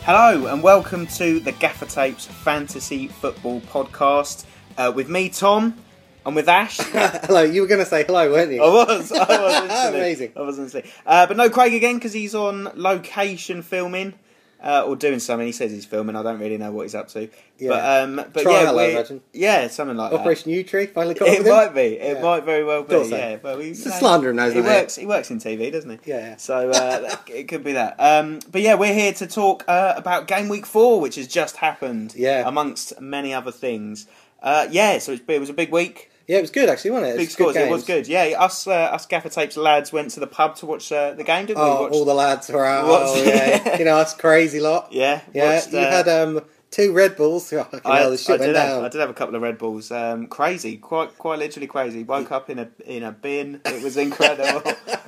Hello and welcome to the Gaffer Tapes Fantasy Football Podcast with me, Tom, and with Ash. Hello, you were going to say hello, weren't you? I was Amazing. I wasn't saying. But no Craig again because he's on location filming or doing something. He says he's filming. I don't really know what he's up to. Yeah. But Trial, I imagine. Yeah, something like Operation that. U-Tree, finally caught up It with him? might be. It might very well be. So. Yeah, but It's a slanderer knows he that. He works in TV, doesn't he? Yeah. So it could be that. But yeah, we're here to talk about Game Week 4, which has just happened. Yeah. Amongst many other things. So it was a big week. Yeah, it was good actually, wasn't it? Big scores. It was good. Yeah, us Gaffer Tapes lads went to the pub to watch the game, didn't we? All the lads were out. Yeah. You know, us crazy lot. Yeah. Yeah. Watched, you had 2 Red Bulls. Oh, the shit went down. I did have a couple of Red Bulls. Crazy, quite literally crazy. Woke up in a bin. It was incredible.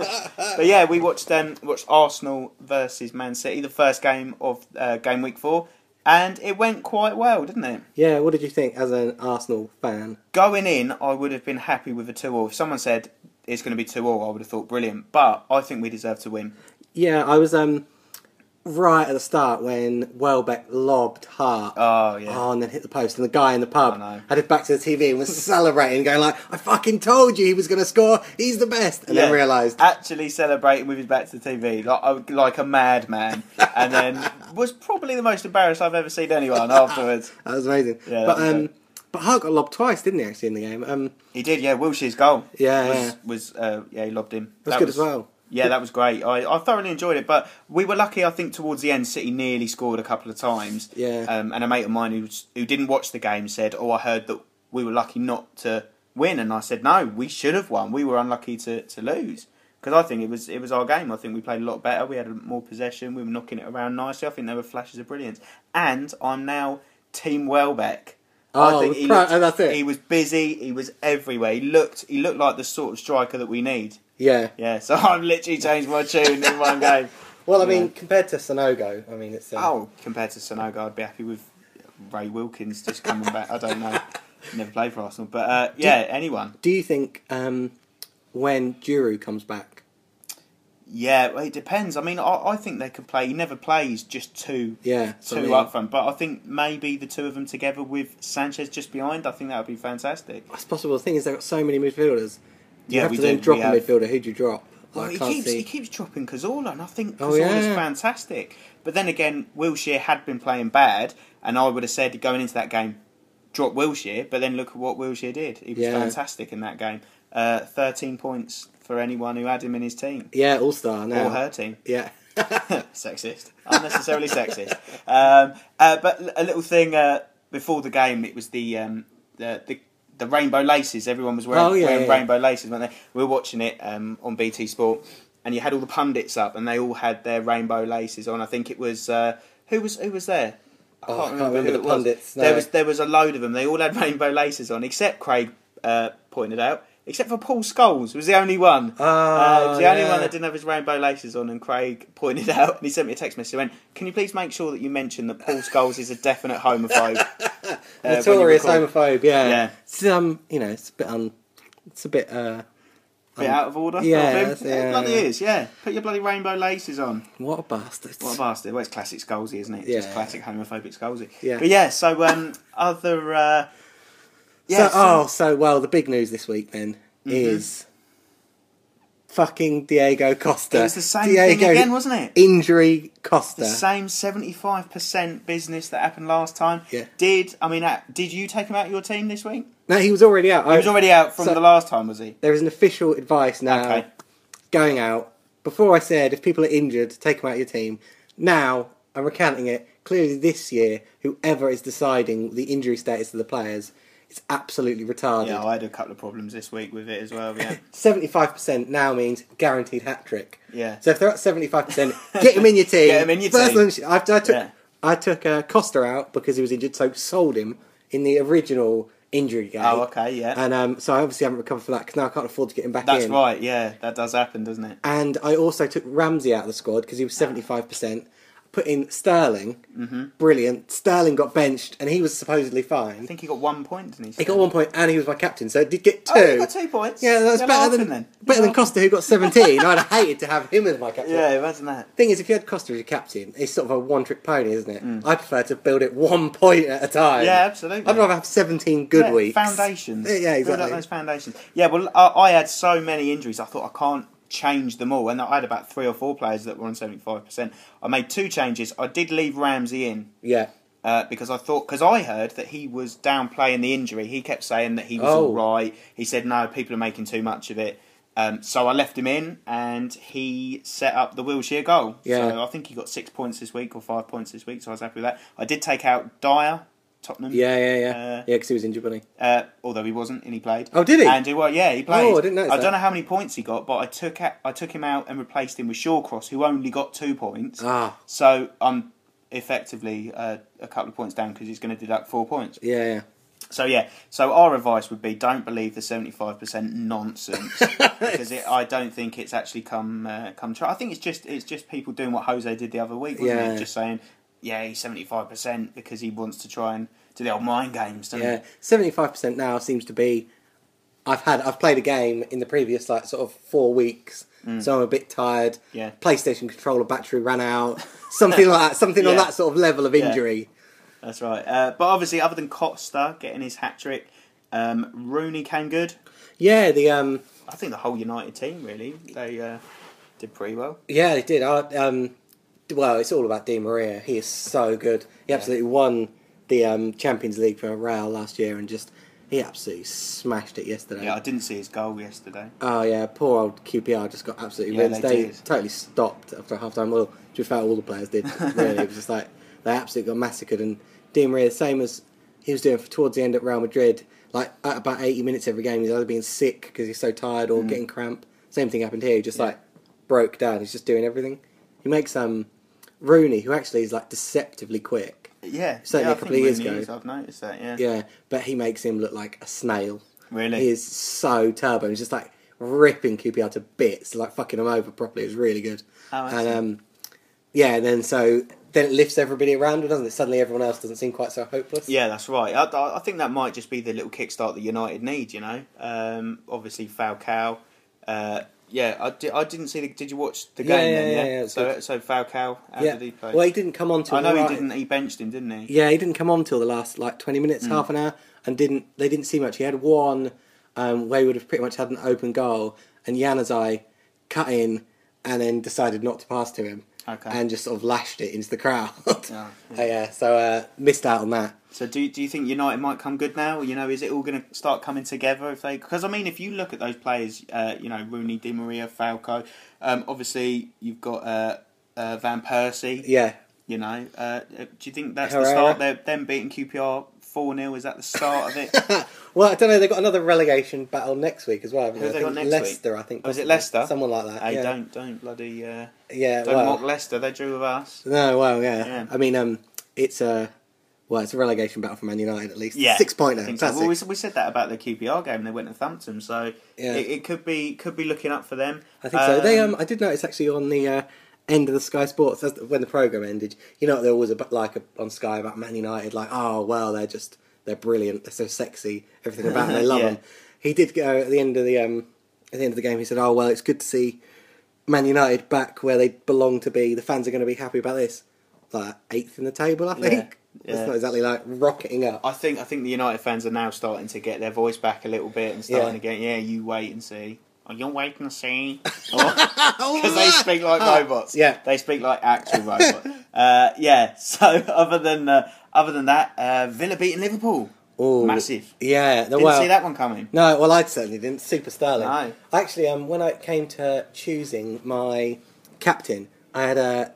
But yeah, we watched Arsenal versus Man City, the first game of Game Week 4. And it went quite well, didn't it? Yeah, what did you think as an Arsenal fan? Going in, I would have been happy with a 2-2. If someone said it's going to be 2-2, I would have thought brilliant. But I think we deserve to win. Yeah, I was right at the start when Welbeck lobbed Hart. Oh, yeah. Oh, and then hit the post. And the guy in the pub I know. had his back to the TV and was celebrating, going like, I fucking told you he was going to score. He's the best. And then realised. Actually celebrating with his back to the TV like a madman. And then was probably the most embarrassed I've ever seen anyone afterwards. That was amazing. Yeah, but Hart got lobbed twice, didn't he, actually, in the game? He did, yeah. Wilshere's goal. He He lobbed him. That was good as well. Yeah, that was great. I thoroughly enjoyed it, but we were lucky. I think towards the end, City nearly scored a couple of times. Yeah. And a mate of mine who didn't watch the game said, "Oh, I heard that we were lucky not to win," and I said, "No, we should have won. We were unlucky to lose." Because I think it was our game. I think we played a lot better. We had more possession. We were knocking it around nicely. I think there were flashes of brilliance. And I'm now Team Welbeck. Oh, I think that's it. He was busy. He was everywhere. He looked like the sort of striker that we need. Yeah. Yeah, so I've literally changed my tune in one game. Well, I mean, compared to Sonogo, I mean, it's... compared to Sonogo, I'd be happy with Ray Wilkins just coming back. I don't know. Never played for Arsenal. But, anyone. Do you think when Giroud comes back... Yeah, well, it depends. I mean, I think they could play. He never plays just two up front. But I think maybe the two of them together with Sanchez just behind, I think that would be fantastic. It's possible. The thing is, they've got so many midfielders. You have to then drop a midfielder. Who do you drop? Well, he keeps dropping Cazorla, and I think Cazorla's fantastic. But then again, Wilshere had been playing bad, and I would have said going into that game, drop Wilshere. But then look at what Wilshere did. He was fantastic in that game. 13 points for anyone who had him in his team. Yeah, all-star now. Or her team. Yeah. Sexist. Unnecessarily sexist. But a little thing before the game, it was the rainbow laces. Everyone was wearing rainbow laces, weren't they? We were watching it on BT Sport, and you had all the pundits up, and they all had their rainbow laces on. I think it was who was there? I can't remember who the it was. Pundits. No. There was a load of them. They all had rainbow laces on, except Craig pointed out. Except for Paul Scholes, was the only one. Only one that didn't have his rainbow laces on, and Craig pointed out, and he sent me a text message. He went, "Can you please make sure that you mention that Paul Scholes is a definite homophobe?" Notorious homophobe. Yeah. It's, it's a bit bit out of order. Yeah, it bloody is. Yeah, put your bloody rainbow laces on. What a bastard! Well, it's classic Scholesy, isn't it? Just classic homophobic Scholesy. Yeah. But yeah, so other. The big news this week then is fucking Diego Costa. It was the same thing again, wasn't it? Injury Costa. The same 75% business that happened last time. Yeah. Did you take him out of your team this week? No, he was already out. He was already out from the last time, was he? There is an official advice now going out. Before I said if people are injured, take them out of your team. Now, I'm recounting it. Clearly this year, whoever is deciding the injury status of the players... It's absolutely retarded. Yeah, I had a couple of problems this week with it as well, yeah. 75% now means guaranteed hat-trick. Yeah. So if they're at 75%, get him in your team. Get him in your team. I took Costa out because he was injured, so sold him in the original injury game. Oh, okay, yeah. And so I obviously haven't recovered from that because now I can't afford to get him back in. That's right, yeah. That does happen, doesn't it? And I also took Ramsey out of the squad because he was 75%. put in Sterling. Mm-hmm. Brilliant. Sterling got benched, and he was supposedly fine. I think he got 1 point, didn't he? He got 1 point, and he was my captain, so it did get 2. Oh, he got 2 points. Yeah, that's better than Costa, who got 17. I'd have hated to have him as my captain. Yeah, imagine that. Thing is, if you had Costa as your captain, it's sort of a one-trick pony, isn't it? I prefer to build it 1 point at a time. Yeah, absolutely. I'd rather have 17 good weeks. Foundations. Yeah, exactly. Build up those foundations. Yeah, well, I had so many injuries, I thought I can't change them all, and I had about 3 or 4 players that were on 75%. I made 2 changes. I did leave Ramsey in. Yeah. Because I heard that he was downplaying the injury. He kept saying that he was all right. He said, no, people are making too much of it. So I left him in, and he set up the Wilshere goal. Yeah. So I think he got 6 points this week, or 5 points this week, so I was happy with that. I did take out Dyer, Tottenham. Yeah, because he was injured, wasn't he? Although he wasn't, and he played. Oh, did he? And he played. Oh, I didn't notice I don't know how many points he got, but I took him out and replaced him with Shawcross, who only got 2 points. So I'm effectively a couple of points down because he's going to deduct 4 points. Yeah. So our advice would be, don't believe the 75% nonsense because I don't think it's actually come true. I think it's just people doing what Jose did the other week, wasn't it? Just saying, yeah, he's 75% because he wants to try and do the old mind games, doesn't he? 75% now seems to be. I've played a game in the previous sort of 4 weeks, so I'm a bit tired. Yeah. PlayStation controller battery ran out, something like that, something on that sort of level of injury. That's right. But obviously, other than Costa getting his hat trick, Rooney came good. Yeah, I think the whole United team really they did pretty well. Yeah, they did. Well, it's all about Di Maria. He is so good. He absolutely won the Champions League for Real last year, and he absolutely smashed it yesterday. Yeah, I didn't see his goal yesterday. Oh yeah, poor old QPR just got absolutely rinsed. They totally stopped after half time. Well, to be fair, all the players did. Really, it was just like they absolutely got massacred. And Di Maria, the same as he was doing towards the end at Real Madrid, like at about 80 minutes every game, he's either being sick because he's so tired or getting cramp. Same thing happened here. He just broke down. He's just doing everything. He makes Rooney, who actually is like deceptively quick. Yeah, certainly a couple of years ago. I've noticed that. Yeah. Yeah, but he makes him look like a snail. Really, he is so turbo. He's just like ripping QPR to bits, like fucking them over properly. It was really good. Oh, and then it lifts everybody around, doesn't it? Suddenly everyone else doesn't seem quite so hopeless. Yeah, that's right. I think that might just be the little kickstart that United need. You know, obviously Falcao. I didn't see. Did you watch the game? Yeah. So Falcao, how did he play? Well, he didn't come on till. I know he didn't. He benched him, didn't he? Yeah, he didn't come on till the last 20 minutes, half an hour, and they didn't see much. He had one where he would have pretty much had an open goal, and Januzaj cut in and then decided not to pass to him. Okay. And just sort of lashed it into the crowd. Yeah. So missed out on that. So do you think United might come good now? You know, is it all going to start coming together if they? Because I mean, if you look at those players, Rooney, Di Maria, Falcao, obviously you've got Van Persie. Yeah. You know, do you think that's the start? Them beating QPR 4-0. Is that the start of it? Well, I don't know. They've got another relegation battle next week as well. Who have they got next Leicester, week? I think. Oh, is it Leicester? Someone like that. Hey, yeah. don't bloody don't mock Leicester. They drew with us. No, well, yeah. I mean, it's a relegation battle for Man United at least. Yeah, 6 pointer. So. Well, we said that about the QPR game. They went to Thampton, so it could be looking up for them. I think so. They I did notice actually on the end of the Sky Sports when the programme ended. You know, there was on Sky about Man United, like, oh well, they're brilliant, they're so sexy, everything about them, they love them. He did go at the end of the game. He said, "Oh well, it's good to see Man United back where they belong to be. The fans are going to be happy about this." Like 8th in the table, I think. Yeah. It's not exactly like rocketing up. I think the United fans are now starting to get their voice back a little bit and starting to get, you wait and see. Oh, you're waiting to see. Because they speak like robots. Yeah. They speak like actual robots. So other than that, Villa beating Liverpool. Ooh, massive. Yeah. Didn't see that one coming. No, well, I certainly didn't. Super Sterling. No. Actually, when I came to choosing my captain, I had a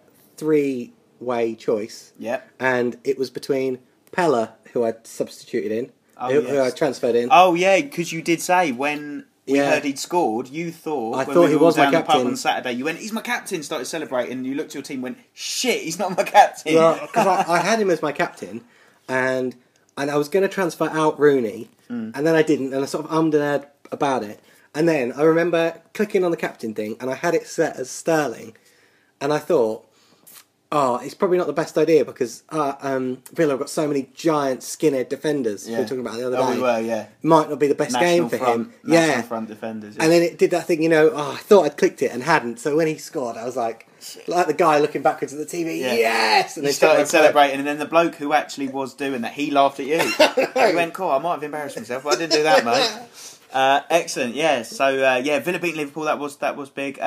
3-way choice. Yeah. And it was between Pella, who I'd substituted in, who I transferred in. Oh, yeah, because you did say when we heard he'd scored, you thought... he was my captain. The pub on Saturday, you went, he's my captain, started celebrating, and you looked at your team and went, shit, he's not my captain. Well, because I had him as my captain, and I was going to transfer out Rooney, and then I didn't, and I sort of ummed and ahed about it. And then I remember clicking on the captain thing, and I had it set as Sterling, and I thought, Oh, it's probably not the best idea because Villa have got so many giant skinhead defenders. Yeah. We were talking about the other day. Oh, we were, yeah. Might not be the best game for him. National front defenders. Yeah. And then it did that thing, I thought I'd clicked it and hadn't. So when he scored, I was like the guy looking backwards at the TV, yes! And he started celebrating, and then the bloke who actually was doing that, he laughed at you. He went, cool, I might have embarrassed myself, but I didn't do that, mate. Excellent, yeah. So, Villa beating Liverpool, that was big.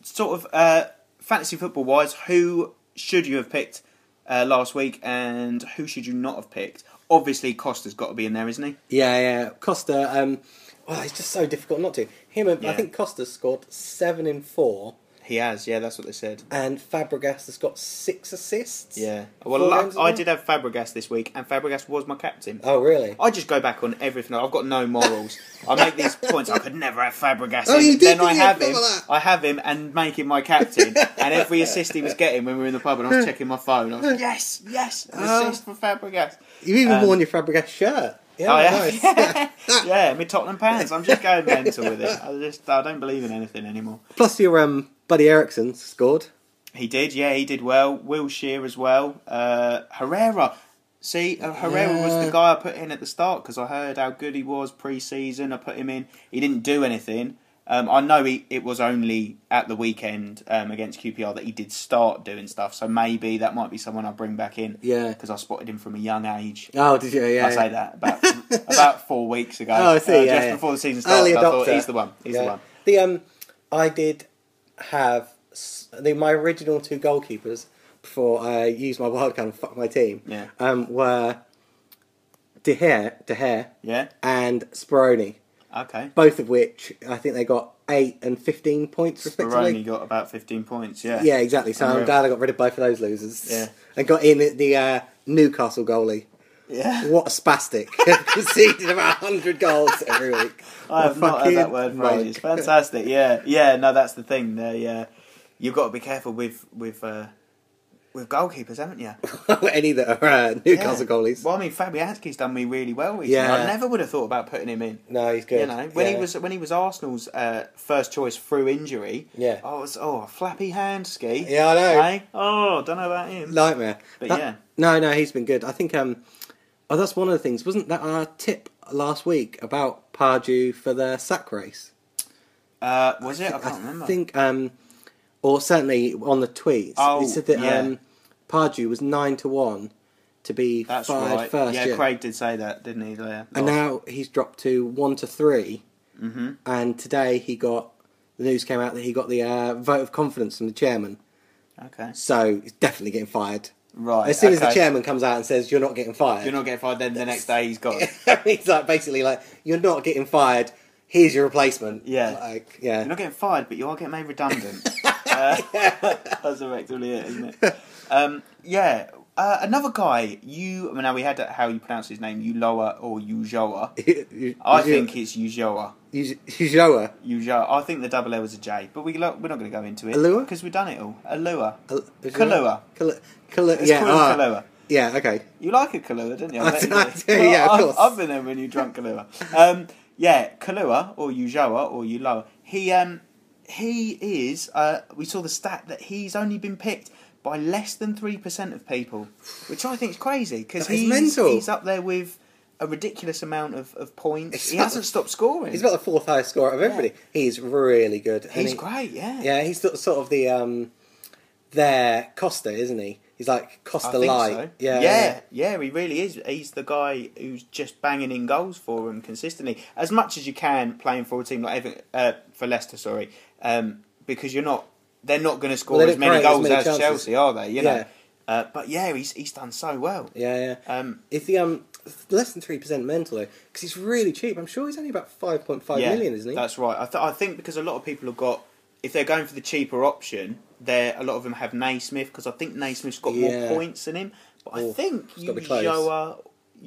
Fantasy football-wise, who should you have picked last week, and who should you not have picked? Obviously, Costa's got to be in there, isn't he? Yeah. Costa, it's just so difficult not to. I think Costa's scored 7 in 4. He has, yeah, that's what they said. And Fabregas has got 6 assists. Yeah. Well, I did have Fabregas this week, and Fabregas was my captain. Oh, really? I just go back on everything. I've got no morals. I make these points. I could never have Fabregas in. You did, then I have him and make him my captain. And every assist he was getting when we were in the pub and I was checking my phone, I was like, yes, an assist for Fabregas. You even worn your Fabregas shirt. Yeah, nice. Yeah, my Tottenham pants. I'm just going mental with it. I don't believe in anything anymore. Plus your buddy Ericsson scored. He did, yeah, he did well. Wilshere as well. Herrera. See, Herrera was the guy I put in at the start because I heard how good he was pre-season. I put him in. He didn't do anything. I know it was only at the weekend against QPR that he did start doing stuff, so maybe that might be someone I'll bring back in. Yeah. Because I spotted him from a young age. Oh, did you? Yeah. I say that about 4 weeks ago. Oh, I see. Just before the season started, I thought he's the one. He's the one. I did have my original 2 goalkeepers before I used my wildcard and fucked my team. Yeah. Were De Gea, yeah, and Speroni. Okay. Both of which I think they got 8 and 15 points respectively. Speroni got about 15 points. Yeah. Yeah, exactly. So I'm glad I got rid of both of those losers. Yeah. And got in the Newcastle goalie. Yeah. What a spastic. Conceded about 100 goals every week. I have not heard that word for ages. Fantastic. Yeah. No, that's the thing. You've got to be careful with goalkeepers, haven't you? Any that are Newcastle goalies. Well, I mean, Fabianski's done me really well recently. Yeah. I never would have thought about putting him in. No, he's good. When he was Arsenal's first choice through injury. Yeah. A flappy hand ski. Yeah, I know. Hey? Oh, don't know about him. Nightmare. But No, he's been good. I think. That's one of the things. Wasn't that our tip last week about Pardew for the sack race? Was it? I can't remember. I think. Or certainly on the tweets, it said that Pardew was 9-1 to be fired first. Yeah, Craig did say that, didn't he? And now he's dropped to 1-3. Mm-hmm. And today the news came out that he got the vote of confidence from the chairman. Okay. So he's definitely getting fired. Right. As soon as the chairman comes out and says you're not getting fired, then the next day he's gone. He's basically you're not getting fired. Here's your replacement. Yeah. You're not getting fired, but you are getting made redundant. That's effectively it, isn't it? Another guy, now we had how you pronounce his name, Uloa or Ujoa. I think it's Ujoa. Ujoa? Ujoa. I think the double L was a J, but we're not going to go into it. Alua? Because we've done it all. Alua. Kalua. Kalua. Yeah, okay. You like a Kalua, didn't you? Yeah, of course. I've been there when you drunk Kalua. Kalua or Ujoa or Uloa. He is. We saw the stat that he's only been picked by less than 3% of people, which I think is crazy because he's up there with a ridiculous amount of points. He hasn't stopped scoring. He's about the 4th highest scorer of everybody. He's really good. He's great. Yeah. Yeah, he's sort of the their Costa, isn't he? He's like Costa light. So. Yeah, he really is. He's the guy who's just banging in goals for them consistently, as much as you can, playing for a team like for Leicester. Because they're not going to score as many goals as Chelsea, are they? You know. But he's done so well. Yeah. If the less than 3% mental though, because he's really cheap. I'm sure he's only about 5.5 million, isn't he? That's right. I think because a lot of people have got, if they're going for the cheaper option, a lot of them have Naismith because I think Naismith's got more points than him. But I think Uloa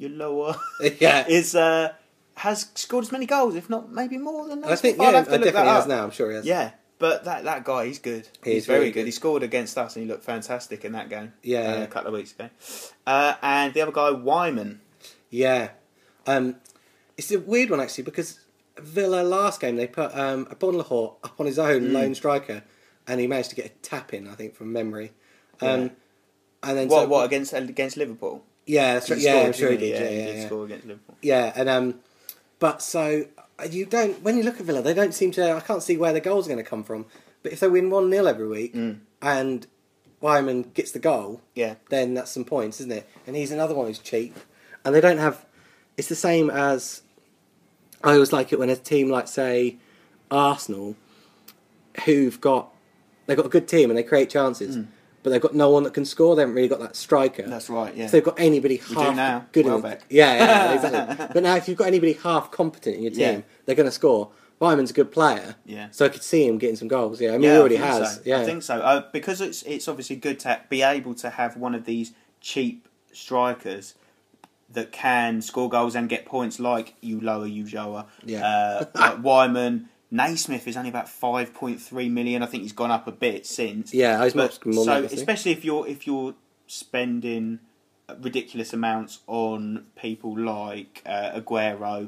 has scored as many goals, if not maybe more than Naismith. I think definitely has now. I'm sure he has. Yeah. But that guy, he's good. He's very good. He scored against us and he looked fantastic in that game. A couple of weeks ago. And the other guy, Wyman. Yeah. It's a weird one actually because Villa last game they put Bon Lahore up on his own lone striker and he managed to get a tap in, I think, from memory. And then what against Liverpool? Yeah, that's right. Yeah, I'm sure he did. Yeah, he did score against Liverpool. Yeah, and but so you don't. When you look at Villa, they don't seem to. I can't see where the goals are going to come from. But if they win 1-0 every week and Wyman gets the goal, then that's some points, isn't it? And he's another one who's cheap, and they don't have. It's the same as I always like it when a team like say Arsenal, they've got a good team and they create chances. But they've got no one that can score. They haven't really got that striker. That's right, yeah. If they've got anybody half good Welbeck. Yeah, exactly. But now if you've got anybody half competent in your team, they're going to score. Wyman's a good player, so I could see him getting some goals. Yeah, I mean he already has. So. Yeah, I think so. Because it's obviously good to be able to have one of these cheap strikers that can score goals and get points, like Ulloa, like Wyman. Naismith is only about 5.3 million. I think he's gone up a bit since. Yeah, he's more so especially if you're spending ridiculous amounts on people like Aguero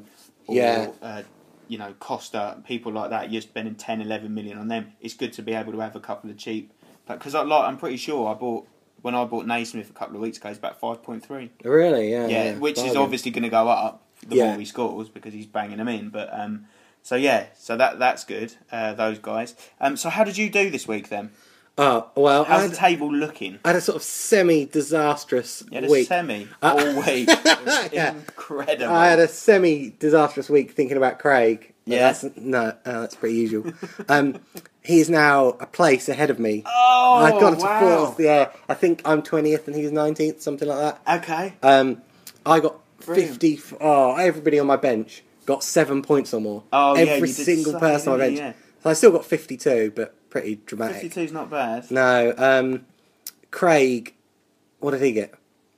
or Costa, people like that, you're spending 10, 11 million on them. It's good to be able to have a couple of cheap. Because I'm pretty sure when I bought Naismith a couple of weeks ago, it's about 5.3. Really? Yeah. Yeah, which is obviously going to go up the more he scores because he's banging them in. But so that's good. Those guys. So how did you do this week then? Well, how's the table looking? I had a sort of semi-disastrous week. All week. It was incredible. I had a semi-disastrous week thinking about Craig. Yeah. That's pretty usual. He's now a place ahead of me. Oh, I've got to fourth. Yeah, I think I'm 20th and he's 19th, something like that. Okay. I got 50. Everybody on my bench got 7 points or more. Every single person on my bench. Yeah. So I still got 52, but pretty dramatic. 52's not bad. No. Craig, what did he get?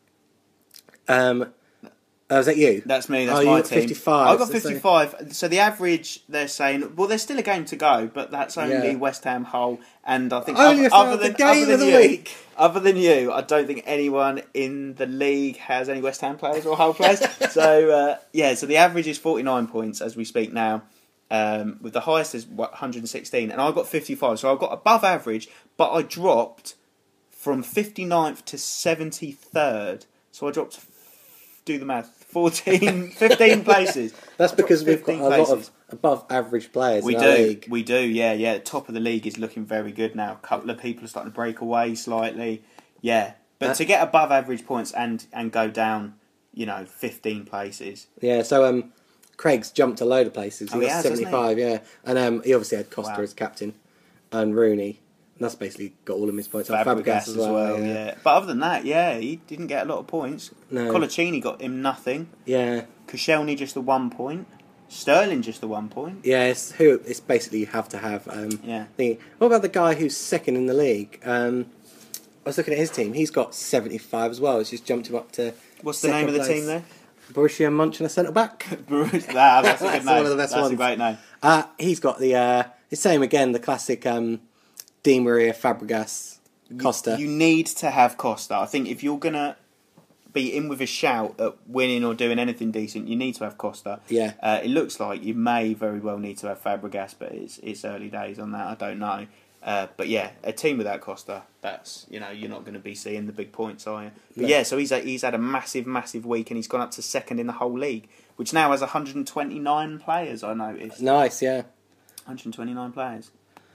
Was that you? That's me. That's my team. 55. I got 55. So the average, they're saying, well, there's still a game to go, but that's only West Ham, Hull, and I think other than you, I don't think anyone in the league has any West Ham players or Hull players. So so the average is 49 points as we speak now. With the highest is 116, and I got 55. So I got above average, but I dropped from 59th to 73rd. So I dropped. Do the math. 15 places. That's because we've got a lot of above average players in our league. We do, yeah. The top of the league is looking very good now. A couple of people are starting to break away slightly. Yeah. But to get above average points and go down, 15 places. Yeah, so Craig's jumped a load of places. He got 75, yeah. And he obviously had Costa as captain and Rooney. And that's basically got all of his points. Fabregas as well, yeah. But other than that, he didn't get a lot of points. No. Colaccini got him nothing. Yeah. Koscielny just the 1 point. Sterling just the 1 point. Yeah, it's basically you have to have. What about the guy who's second in the league? I was looking at his team. He's got 75 as well. It's just jumped him up to. What's the name of the team there? Borussia Mönchengladbach centre back. That's a good name. One of the best ones. That's a great name. He's got the same again. The classic. Di Maria, Fabregas, Costa. You need to have Costa. I think if you're going to be in with a shout at winning or doing anything decent, you need to have Costa. Yeah. It looks like you may very well need to have Fabregas, but it's early days on that. I don't know. But yeah, a team without Costa, that's you're not going to be seeing the big points, are you? But so he's had a massive week, and he's gone up to second in the whole league, which now has 129 players. I noticed. Nice, yeah. 129 players.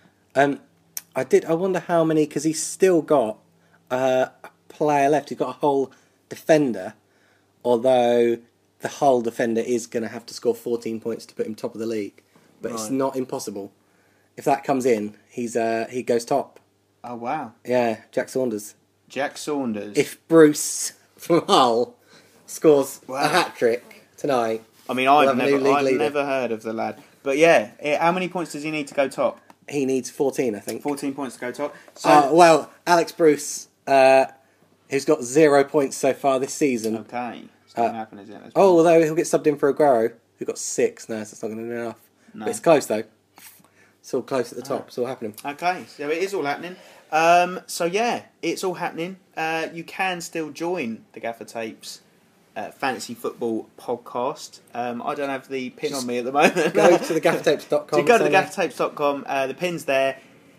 I wonder how many, because he's still got a player left. He's got a whole defender, although the whole defender is going to have to score 14 points to put him top of the league. But It's not impossible. If that comes in, he goes top. Oh, wow. Yeah, Jack Saunders. If Bruce from Hull scores a hat-trick tonight... I mean, I've never heard of the lad. But how many points does he need to go top? He needs 14, I think. 14 points to go top. So, Alex Bruce, who's got 0 points so far this season. Okay. It's not going to happen, is it? Although he'll get subbed in for Aguero, who got 6. No, so it's not going to be enough. No. But it's close, though. It's all close at the top. It's all happening. Okay, so it is all happening. It's all happening. You can still join the Gaffer Tapes Fantasy Football Podcast. I don't have the pin on me at the moment. Go to thegaffertapes.com. So go to thegaffertapes.com. The pin's there.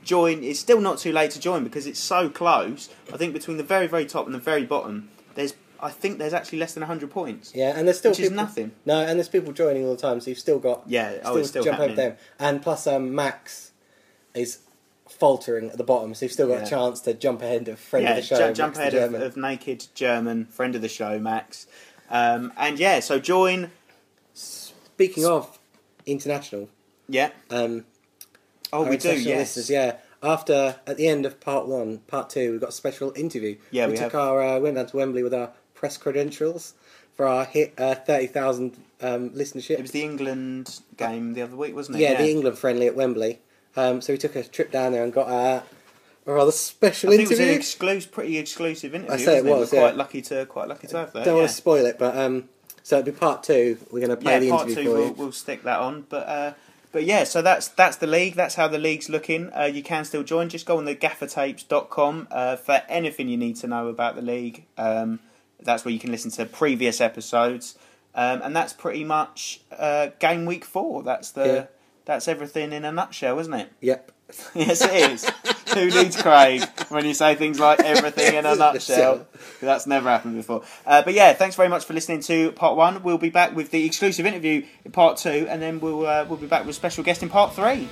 join. It's still not too late to join because it's so close. I think between the very, very top and the very bottom, I think there's actually less than 100 points. Yeah, and there's still which is nothing. No, and there's people joining all the time, so you've still got it's still jump happening. over them. And plus, Max is faltering at the bottom, so you've still got a chance to jump ahead of friend of the show. Jump ahead of naked German friend of the show, Max. So join. Speaking of international, we do. Listeners, at the end of part 1, part 2, we've got a special interview. Yeah, we went down to Wembley with our press credentials for our hit 30,000 listenership. It was the England game the other week, wasn't it? Yeah, the England friendly at Wembley. So we took a trip down there and got a rather special interview. It was an pretty exclusive interview. I say it was. Quite lucky to have that. Don't want to spoil it, but so it'll be part 2. We're going to play the interview for you. Part 2 we'll stick that on, But yeah, so that's the league. That's how the league's looking. You can still join. Just go on the gaffertapes.com for anything you need to know about the league. That's where you can listen to previous episodes. And that's pretty much game week 4. That's everything in a nutshell, isn't it? Yep. Yes, it is. Who needs Craig when you say things like everything in a nutshell? That's never happened before. But yeah, thanks very much for listening to part 1. We'll be back with the exclusive interview in part 2, and then we'll be back with a special guest in part 3.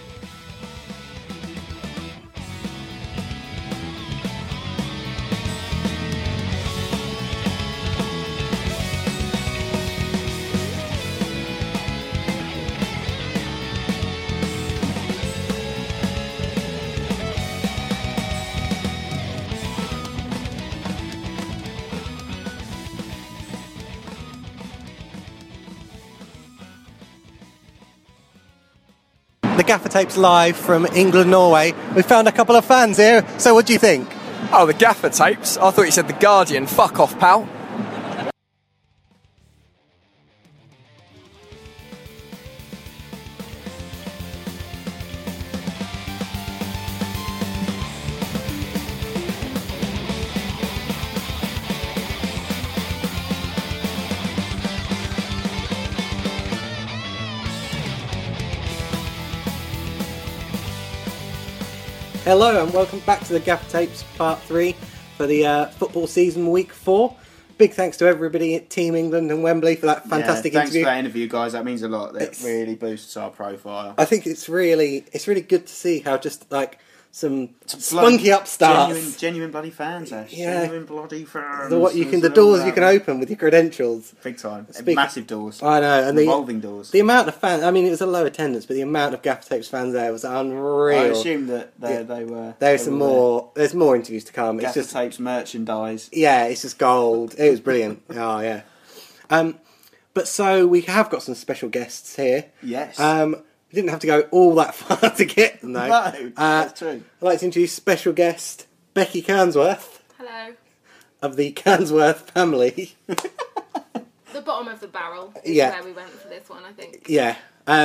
The Gaffer Tapes live from England, Norway. We found a couple of fans here, so what do you think? Oh, the Gaffer Tapes? I thought you said the Guardian. Fuck off, pal. Hello and welcome back to the Gaffer Tapes part 3 for the football season week 4. Big thanks to everybody at Team England and Wembley for that fantastic thanks interview. Thanks for that interview, guys. That means a lot. That really boosts our profile. I think it's really good to see how just like some spunky upstarts, genuine bloody fans, Ash. Yeah. Genuine bloody fans. The doors you can open with your credentials. Big time. Massive doors. I know, and revolving doors. The amount of fans. I mean, it was a low attendance, but the amount of Gaffer Tapes fans there was unreal. I assume that they were. There's more interviews to come. Gaffer Tapes merchandise. Yeah, it's just gold. It was brilliant. Oh yeah. But so we have got some special guests here. Yes. We didn't have to go all that far to get them, though. No, that's true. I'd like to introduce special guest Becky Cairnsworth. Hello. Of the Cairnsworth family. The bottom of the barrel is where we went for this one, I think. Yeah.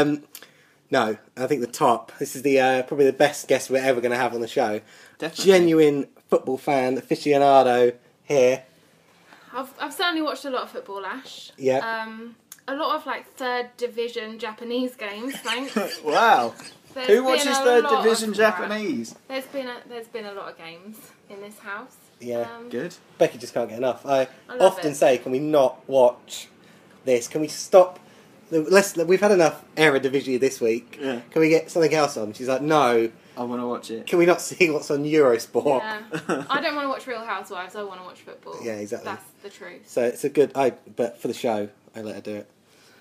No, I think the top. This is the probably the best guest we're ever going to have on the show. Definitely. Genuine football fan, aficionado here. I've certainly watched a lot of football, Ash. Yeah. A lot of like 3rd division Japanese games, thanks. Wow. Who watches 3rd division Japanese? There's been a lot of games in this house. Yeah. Good. Becky just can't get enough. I often say, can we not watch this? Can we stop? We've had enough Eredivisie this week. Yeah. Can we get something else on? She's like, no. I want to watch it. Can we not see what's on Eurosport? Yeah. I don't want to watch Real Housewives. I want to watch football. Yeah, exactly. That's the truth. So it's a good. But for the show, I let her do it.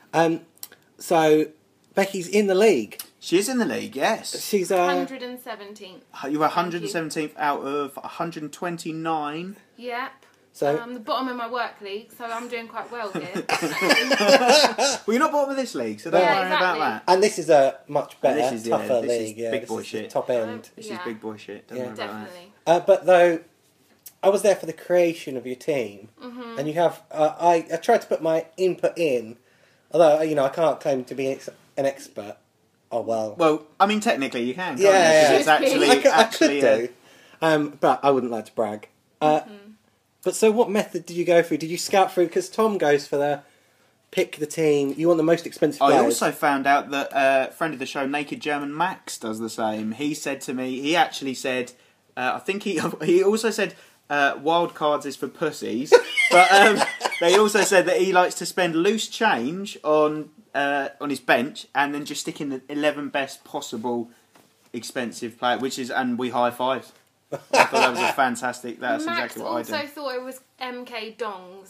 So Becky's in the league. She's in the league, yes. She's 117th. You were 117th out of 129. Yep. So the bottom of my work league, so I'm doing quite well here. Well, you're not bottom of this league, so don't worry about that. And this is a much better, tougher this league. Is big boy shit. Top end. This is big boy shit. Don't worry about Definitely. that. But though, I was there for the creation of your team, and you have. I tried to put my input in, although I can't claim to be an expert. Oh well. Well, I mean, technically you can. Can't you? Yeah. It's actually, I could do. But I wouldn't like to brag. But so, what method did you go through? Did you scout through? Because Tom goes for pick the team. You want the most expensive players. I also found out that friend of the show, Naked German Max, does the same. He said to me, he actually said, I think he also said wild cards is for pussies, but they also said that he likes to spend loose change on his bench and then just stick in the 11 best possible expensive player, and we high fives. I thought that was a fantastic. That's Max exactly what I did. also thought it was MK Dongs.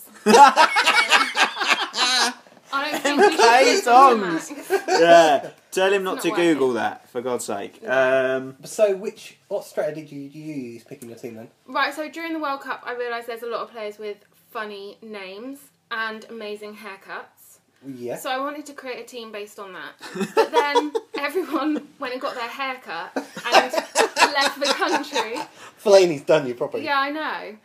I don't think MK Dongs. Yeah, tell him not It's to not Google working. that, for God's sake. So, what strategy did you use picking your team then? Right, so during the World Cup, I realised there's a lot of players with funny names and amazing haircuts. Yeah. So I wanted to create a team based on that. But then everyone went and got their haircut and left the country. Fellaini's done you properly. Yeah, I know.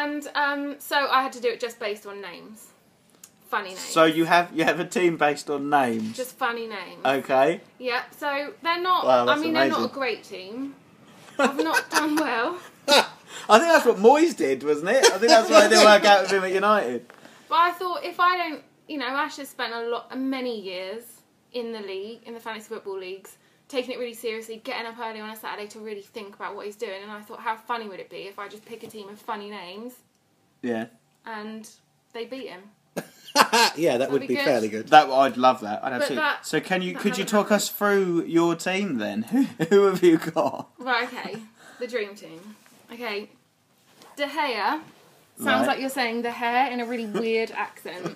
And so I had to do it just based on names. Funny names. So you have a team based on names. Just funny names. Okay. Yeah, so they're not... Wow, I that's mean, they're amazing. not a great team. I've not done well. I think that's what Moyes did, wasn't it? I think that's why it didn't work out with him at United. But I thought if I don't... Ash has spent many years in the league, in the fantasy football leagues, taking it really seriously, getting up early on a Saturday to really think about what he's doing. And I thought, how funny would it be if I just pick a team with funny names Yeah. and they beat him? Yeah, that would be be good. fairly good. I'd love that. I'd But absolutely. that- So could you hasn't talk us through your team then? Who have you got? Right, okay. The dream team. Okay. De Gea. Sounds Right. like you're saying the hair in a really weird accent.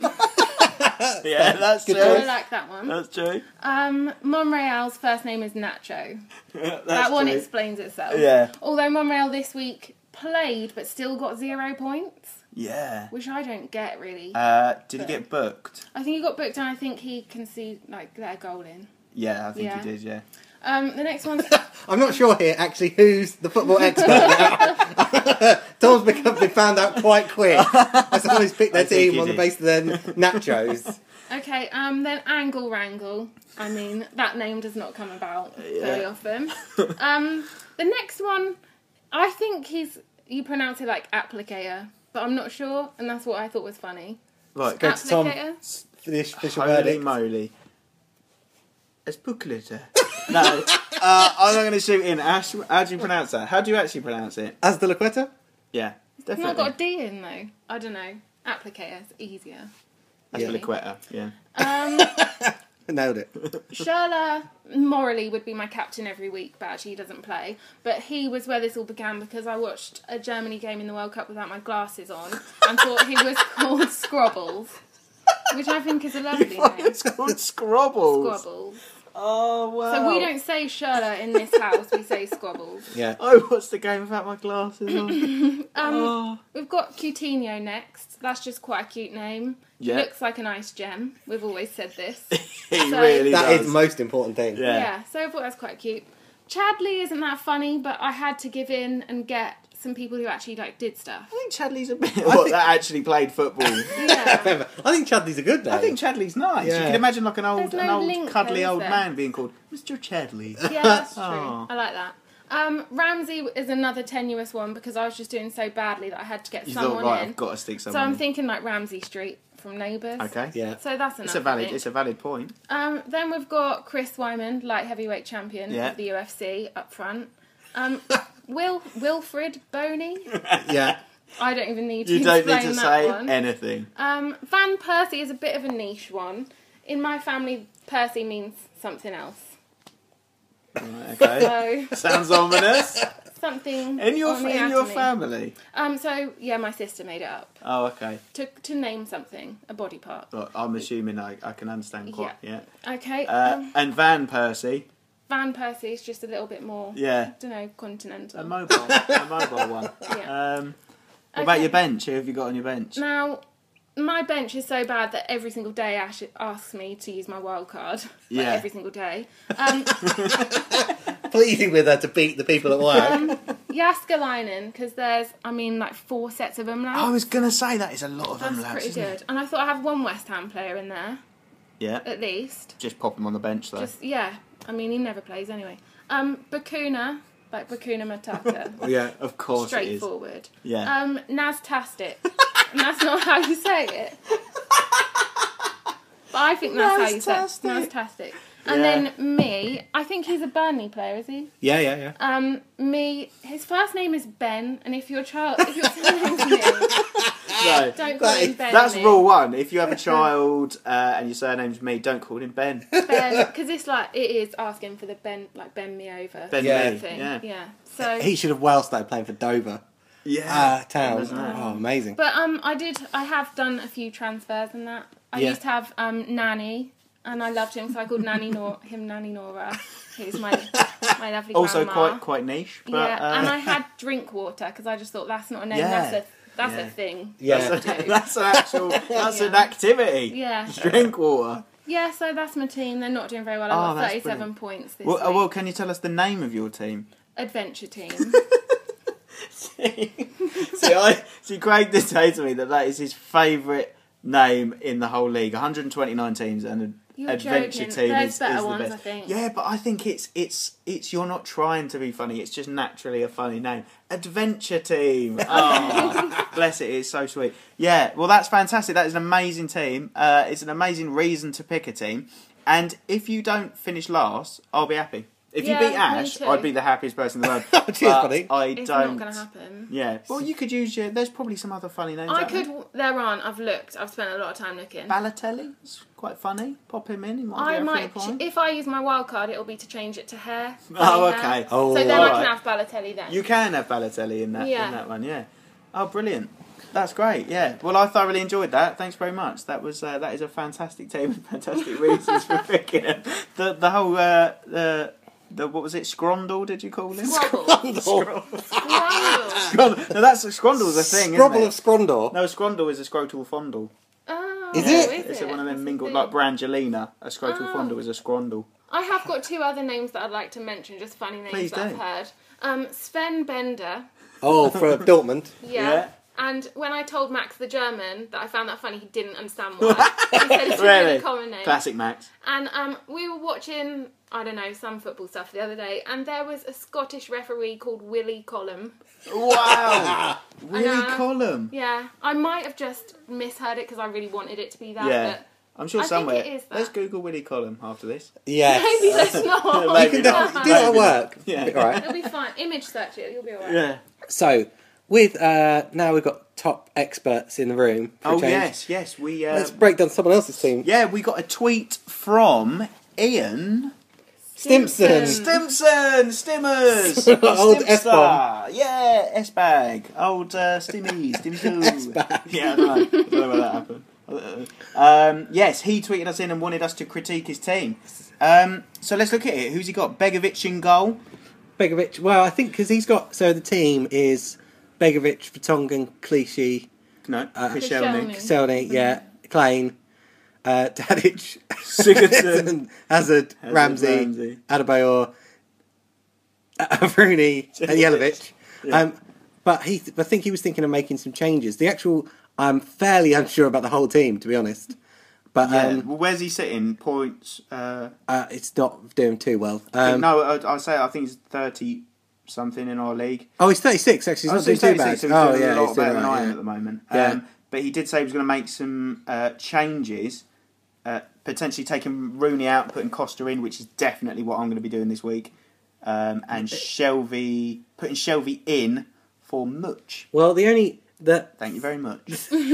Yeah, that's Good true. I choice. like that one. That's true. Monreal's first name is Nacho. That's That one true. explains itself. Yeah. Although Monreal this week played but still got 0 points, Yeah. which I don't get really. Did he get booked? I think he got booked and I think he conceded, let a goal in. Yeah, I think Yeah. he did. Yeah. The next one's... I'm not sure here, actually, who's the football expert now. Tom's been found out quite quick. Someone's picked their I think team he on the did. basis of their nachos. Okay, then Angle Wrangle. I mean, that name does not come about very often. The next one, I think you pronounce it like applicator, but I'm not sure, and that's what I thought was funny. Right. Go to Tom Applicator? for the official Holy verdict. moly. It's bookletter. No, I'm not going to shoot in. Ash, how do you pronounce that? How do you actually pronounce it? As de la Quetta? Yeah, It's not definitely. got a D in though. I don't know. Applicator, it's easier. That's Yeah. Liquetta, yeah. Nailed it. Sherla morally would be my captain every week, but actually he doesn't play. But he was where this all began because I watched a Germany game in the World Cup without my glasses on and thought he was called Scrobbles, which I think is a lovely name. It's called Scrobbles. Squabbles. Oh, wow. So we don't say Sherla in this house, we say Squabbles. Yeah. I watched the game without my glasses on. Oh. We've got Coutinho next. That's just quite a cute name. Yeah. He looks like an ice gem. We've always said this. He So- really That does. is the most important thing. Yeah. Yeah, so I thought that's quite cute. Chadley isn't that funny, but I had to give in and get some people who actually did stuff. I think Chadley's a bit... think- that actually played football. Yeah. I think Chadley's a good name. I think Chadley's nice. Yeah. You can imagine like an old, There's no link, cuddly though, is old there? man being called Mr. Chadley. Yeah, that's true. Oh. I like that. Ramsey is another tenuous one because I was just doing so badly that I had to get You someone thought, right, in. I've got to stick So someone I'm in. thinking like Ramsey Street from Neighbours. Okay. Yeah. So that's enough. It's a valid point. Then we've got Chris Wyman, light heavyweight champion Yeah. of the UFC, up front. Wilfred Boney. Yeah. I don't even need to You don't need explain to that say one. anything. Van Persie is a bit of a niche one. In my family, Percy means something else. Right, okay. So Sounds ominous. something In your on the in your anatomy. family. So yeah, my sister made it up Oh, okay. to name something, a body part. Well, I'm assuming I can understand quite. Yeah. Okay. And Van Persie. Van Persie is just a little bit more. Yeah. I don't know, continental. A mobile one. Yeah. What about Okay. your bench? Who have you got on your bench? Now, my bench is so bad that every single day Ash asks me to use my wild card. Yeah. Every single day. Pleading with her to beat the people at work. Jaskalainen, because there's, 4 sets of umlauts. I was gonna say that is a lot of That's umlauts, pretty isn't good. it? And I thought I'd have one West Ham player in there, Yeah. at least. Just pop him on the bench though. He never plays anyway. Bakuna, like Bakuna Matata. Yeah. Of course it is. Straightforward. Yeah. Naztastic. And that's not how you say it. But I think that's how you say Nastastic. And then me, I think he's a Burnley player, is he? Yeah. His first name is Ben, and if your surname's me, don't call him Ben. That's rule one. If you have a child and your surname's me, don't call him Ben. Ben, because it is asking for the Ben, like bend me over. Ben me, thing. yeah. So he should have well started playing for Dover. Town. Oh, amazing. But I have done a few transfers and that. I used to have Nanny. And I loved him, so I called Nanny Nora, who's my lovely also grandma. quite niche. But, and I had Drinkwater because I just thought that's not a name, that's a thing. Yeah, that's an activity. Yeah, Drinkwater. Yeah, so that's my team. They're not doing very well. I've got 37 brilliant. Points this week. Well, week. Can you tell us the name of your team? Adventure Team. See, Craig did say to me that is his favourite name in the whole league. 129 teams and Adventure Team is the best. I think. Yeah, but I think it's you're not trying to be funny. It's just naturally a funny name. Adventure Team. Oh, bless it. It's so sweet. Yeah, well, that's fantastic. That is an amazing team. It's an amazing reason to pick a team. And if you don't finish last, I'll be happy. If you beat Ash, I'd be the happiest person in the world. Cheers, buddy. It's not going to happen. Yeah. Well, you could use there's probably some other funny names. There aren't. I've looked. I've spent a lot of time looking. Balotelli. It's quite funny. Pop him in. He might if I use my wild card, it'll be to change it to hair. Oh, okay. Hair. So then I can have Balotelli then. You can have Balotelli in that one, yeah. Oh, brilliant. That's great, yeah. Well, I thoroughly enjoyed that. Thanks very much. That is a fantastic team and fantastic reasons for picking it. The whole what was it? Scrondle? Did you call him? Scrondle. No, that's Scrondle's a thing. Scrobble isn't of Scrondle. No, Scrondle is a scrotal fondle. Oh, is it? It's one of them mingled like Brangelina. A scrotal fondle is a Scrondle. I have got two other names that I'd like to mention. Just funny names that I've heard. Sven Bender. Oh, for Dortmund. Yeah. And when I told Max the German that I found that funny, he didn't understand why. He said it's a really common name. Classic Max. And we were watching, I don't know, some football stuff the other day, and there was a Scottish referee called Willie Collum. Wow! Willie Collum. Yeah. I might have just misheard it because I really wanted it to be that. Yeah. But I'm sure somewhere. Think it is that. Let's Google Willie Collum after this. Yes. Maybe let's not. Maybe you can definitely do that at work. Yeah. All right. It'll be fine. Image search it. You'll be alright. Yeah. So, with now we've got top experts in the room. Yes. Let's break down someone else's team. Yeah, we got a tweet from Ian Stimpson. Stimmers. Old S-bomb. Yeah, S-bag. Old Stimmy. S-bag. Yeah, I don't know where that happened. Yes, he tweeted us in and wanted us to critique his team. So let's look at it. Who's he got? Begovic in goal. Begovic. Well, I think because he's got. So the team is Begovic, Vertonghen, Clichy. No, Koscielny. Yeah. Klein. Tadic, Sigurdsson, Hazard, Ramsey, Adebayor, Rooney, and Jelavic. Yeah. But I think he was thinking of making some changes. I'm fairly unsure about the whole team, to be honest. But well, where's he sitting? Points? It's not doing too well. I think he's 30 something in our league. Oh, he's 36. Actually, he's not doing too bad. So he's doing a lot better than I am at the moment. Yeah. But he did say he was going to make some changes. Potentially taking Rooney out, putting Costa in, which is definitely what I'm going to be doing this week, and putting Shelvey in for Much. Well, thank you very much.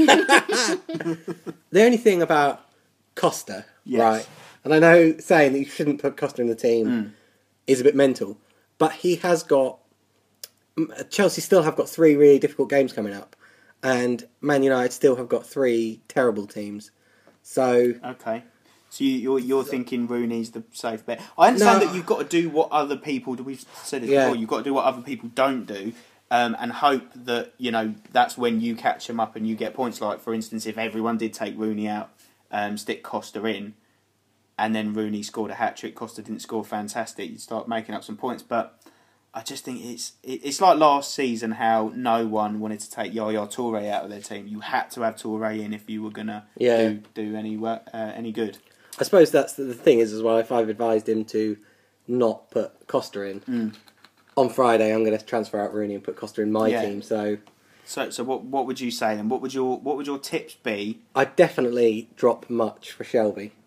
The only thing about Costa, right? And I know saying that you shouldn't put Costa in the team is a bit mental, but he has got Chelsea still have got 3 really difficult games coming up, and Man United still have got 3 terrible teams. So okay, so you're thinking Rooney's the safe bet. I understand that you've got to do what other people do. We've said it before. You've got to do what other people don't do, and hope that that's when you catch them up and you get points. Like for instance, if everyone did take Rooney out, stick Costa in, and then Rooney scored a hat trick, Costa didn't score, fantastic. You'd start making up some points, but I just think it's like last season how no one wanted to take Yaya Toure out of their team. You had to have Toure in if you were gonna do any good. I suppose that's the thing is as well. If I've advised him to not put Costa in on Friday, I'm going to transfer out Rooney and put Costa in my team. So what would you say then? What would your tips be? I'd definitely drop Much for Shelvey.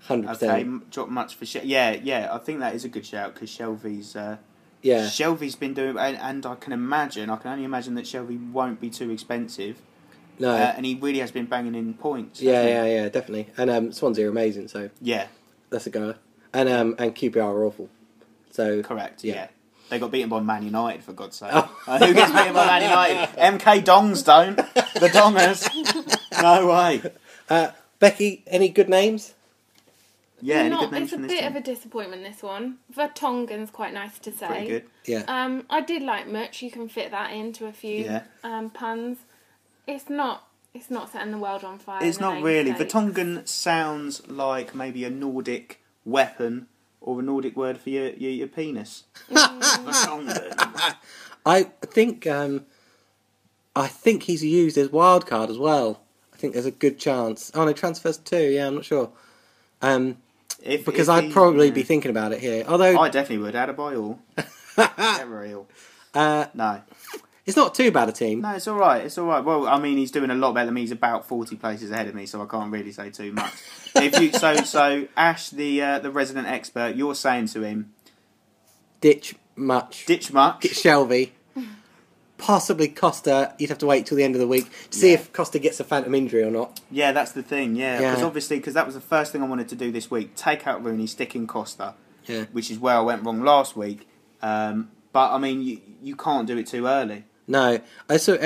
100%. Okay, drop much for yeah. I think that is a good shout because Shelvey's. Shelvey's been doing, and I can only imagine that Shelvey won't be too expensive. No, and he really has been banging in points. Yeah, definitely. And Swansea are amazing, so yeah, that's a goer. And QPR are awful. So correct. Yeah. They got beaten by Man United, for God's sake. Who gets beaten by Man United? MK Dongs don't. The Dongers. No way. Becky, any good names? Yeah, any good names it's a from this bit team? of a disappointment, this one. Vertonghen's quite nice to say. Pretty good. Yeah. I did like Much. You can fit that into a few puns. It's not setting the world on fire. It's not really. States. Vertonghen sounds like maybe a Nordic weapon or a Nordic word for your penis. Vertonghen. I think he's used as wild card as well. I think there's a good chance. Oh no, transfers too. Yeah, I'm not sure. Because I'd probably be thinking about it here. Although I definitely would. Add a by all. Never real. No. It's not too bad a team. No, it's all right. It's all right. Well, I mean, he's doing a lot better than me. He's about 40 places ahead of me, so I can't really say too much. So Ash, the resident expert, you're saying to him, ditch Much, get Shelvey, possibly Costa. You'd have to wait till the end of the week to see if Costa gets a phantom injury or not. Yeah, that's the thing. Yeah, because that was the first thing I wanted to do this week. Take out Rooney, stick in Costa. Yeah, which is where I went wrong last week. But I mean, you can't do it too early. No, I suppose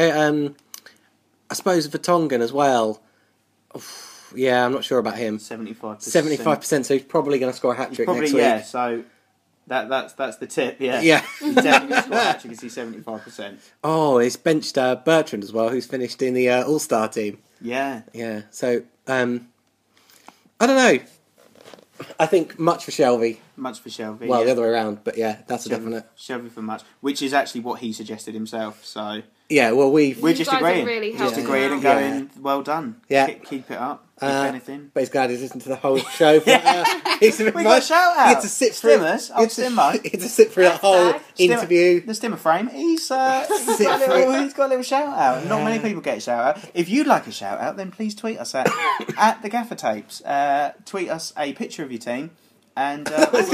Vertonghen as well. Yeah, I'm not sure about him. 75%. 75%. So he's probably going to score a hat trick next week. Yeah, so that's the tip. Yeah, yeah. He's definitely going to score a hat trick because he's 75%. Oh, he's benched Bertrand as well, who's finished in the All-Star team. Yeah, yeah. So I don't know. I think Much for Shelvey. Much for Shelvey. Well, the other way around, but yeah, that's a definite. Shelvey for Much, which is actually what he suggested himself. So yeah, well, we're just agreeing, really agreeing and going. Well done. Yeah, keep it up. If anything, but he's glad he's listened to the whole show. But, we got a shout out. He had to sit through. He had to sit through that whole interview. The Stimmer frame. He's got a little shout out. Not many people get a shout out. If you'd like a shout out, then please tweet us at the Gaffer Tapes. Tweet us a picture of your team. And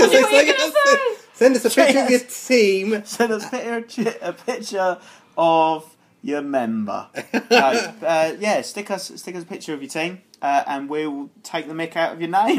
send us a picture of your team. Send us a picture of your member. Stick us a picture of your team, and we'll take the mick out of your name.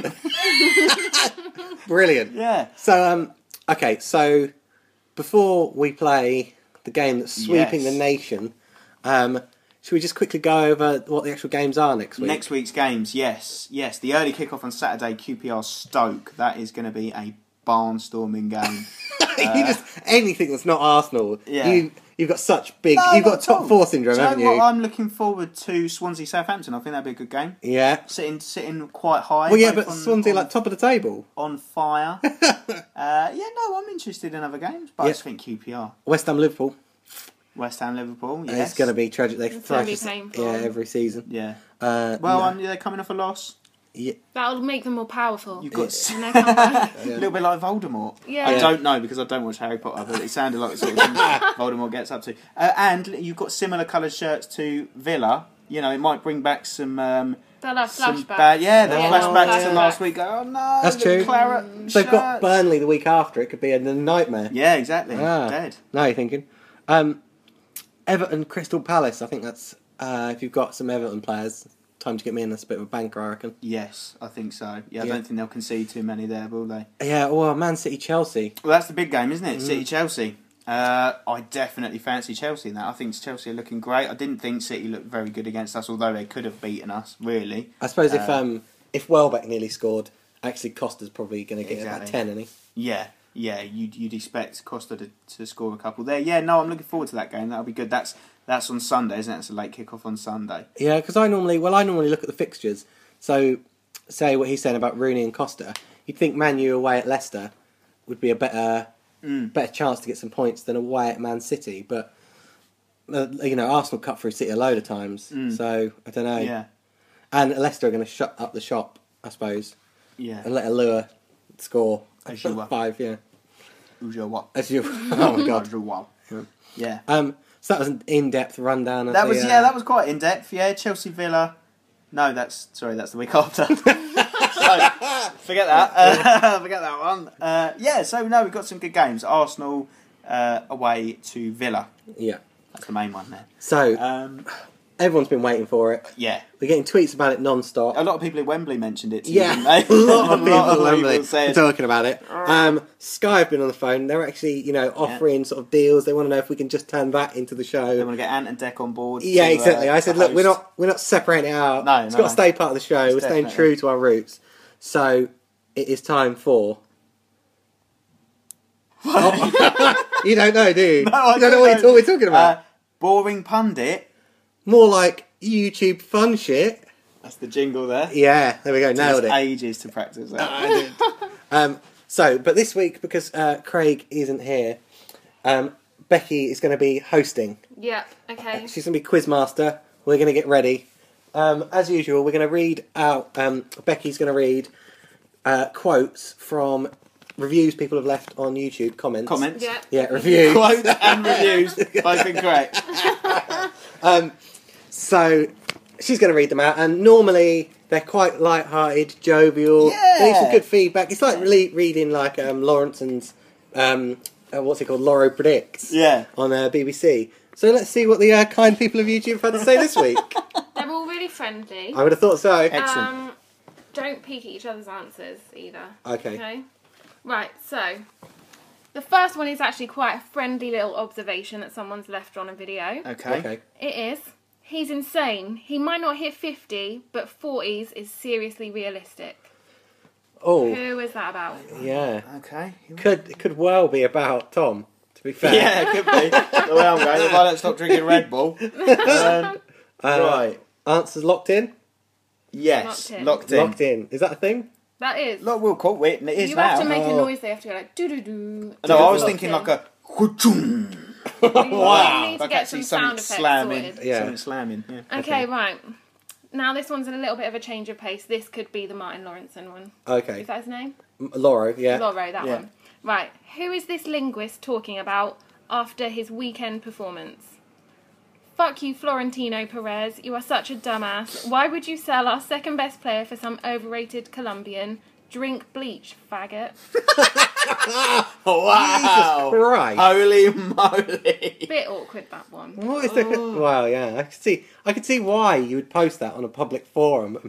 Brilliant. Yeah. So okay. So before we play the game that's sweeping the nation, should we just quickly go over what the actual games are next week? Next week's games, yes. The early kick-off on Saturday, QPR Stoke. That is going to be a barnstorming game. Anything that's not Arsenal. Yeah. You've got such big... you've got top four syndrome, haven't you? I'm looking forward to Swansea Southampton. I think that'd be a good game. Yeah. Sitting quite high. Well, yeah, but Swansea top of the table. On fire. I'm interested in other games, but I just think QPR. West Ham Liverpool. West Ham Liverpool, yes. It's going to be tragic. They thrash us every season. Yeah. They're coming off a loss. Yeah. That'll make them more powerful. You've got when they come back. a little bit like Voldemort. Yeah. I don't know because I don't watch Harry Potter, but it sounded like sort of thing Voldemort gets up to. And you've got similar coloured shirts to Villa. You know, it might bring back some... They'll have flashbacks. Flashbacks to last week. Oh no, that's true. So they've got Burnley the week after. It could be a nightmare. Yeah, exactly. Dead. Now you're thinking. Everton Crystal Palace. I think that's if you've got some Everton players, time to get me in. That's a bit of a banker, I reckon. Yes, I think so. Yeah, I don't think they'll concede too many there, will they? Yeah. Well, Man City Chelsea. Well, that's the big game, isn't it? City Chelsea. I definitely fancy Chelsea in that. I think Chelsea are looking great. I didn't think City looked very good against us, although they could have beaten us. Really. I suppose if Welbeck nearly scored, actually Costa's probably going to get about 10, isn't he? Yeah. Yeah, you'd expect Costa to score a couple there. Yeah, no, I'm looking forward to that game. That'll be good. That's on Sunday, isn't it? It's a late kick-off on Sunday. Yeah, because I normally look at the fixtures. So, say what he's saying about Rooney and Costa. You'd think Man U away at Leicester would be a better chance to get some points than away at Man City. But, Arsenal cut through City a load of times. So, I don't know. Yeah. And Leicester are going to shut up the shop, I suppose. Yeah. And let Allure score. As you were. 5, yeah. As you oh my God. Yeah. So that was an in-depth rundown of that was quite in-depth. Yeah, Chelsea Villa. No, that's the week after. Forget that. Forget that one. So no, we've got some good games. Arsenal away to Villa. Yeah. That's the main one there. So, everyone's been waiting for it. Yeah. We're getting tweets about it non-stop. A lot of people at Wembley mentioned it to yeah, you, didn't they? a lot of people at Wembley said, talking about it. Sky have been on the phone. They're actually, offering sort of deals. They want to know if we can just turn that into the show. They want to get Ant and Dec on board. Yeah, exactly. I said, look, we're not separating it out. No, it's got to stay part of the show. We're staying true to our roots. So it is time for. You don't know, do you? No, I you don't know what we're talking about. Boring pundit. More like YouTube fun shit. That's the jingle there. Yeah, there we go. Nailed it. Ages to practice that. But this week, because Craig isn't here, Becky is going to be hosting. Yeah, okay. She's going to be quizmaster. We're going to get ready. As usual, we're going to read out. Becky's going to read quotes from reviews people have left on YouTube. Comments. Yeah, reviews. Quotes and reviews. Both incorrect. So she's going to read them out, and normally they're quite light-hearted, jovial. Yeah. They need some good feedback. It's like reading like Lawrenson's what's it called, Lauro Predicts. Yeah. On BBC. So let's see what the kind people of YouTube have had to say this week. They're all really friendly. I would have thought so. Excellent. Don't peek at each other's answers either. Okay. Right, so the first one is actually quite a friendly little observation that someone's left on a video. Okay. It is. He's insane. He might not hit 50, but 40s is seriously realistic. Oh. Who is that about? Yeah. Okay. It could well be about Tom, to be fair. Yeah, it could be. The way I'm going, if I don't stop drinking Red Bull. Right. Answers locked in? Yes. Locked in. Locked in. Is that a thing? That is. Look, we'll call it. It is You now. have to make a noise, they have to go like doo-doo-doo. No, I was thinking like a... Wow. You need to Like get actually some sound something effects slamming. sorted. Yeah. Something slamming. Yeah. Okay, right. Now this one's a little bit of a change of pace. This could be the Martin Lawrenson one. Okay. Is that his name? Lauro, yeah. Lauro, that Yeah. one. Right. Who is this linguist talking about after his weekend performance? Fuck you, Florentino Perez. You are such a dumbass. Why would you sell our second best player for some overrated Colombian? Drink bleach, faggot. Wow. Jesus Christ. Holy moly. Bit awkward, that one. What is the... Wow, yeah. I could see why you would post that on a public forum.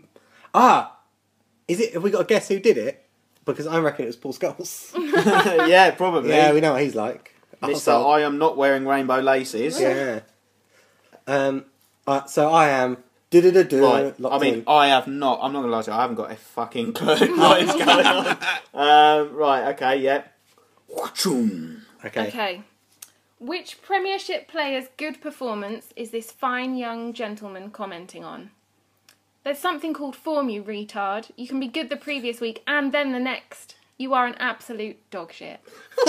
Is it... Have we got to guess who did it? Because I reckon it was Paul Scholes. Yeah, probably. Yeah, we know what he's like. Mister, I am not wearing rainbow laces. Yeah. So I am... Right. locked I mean, in. I have not... I'm not going to lie to you. I haven't got a fucking clue what is going on. Right, okay, yeah. Okay. Which Premiership player's good performance is this fine young gentleman commenting on? There's something called form, you retard. You can be good the previous week and then the next. You are an absolute dog shit.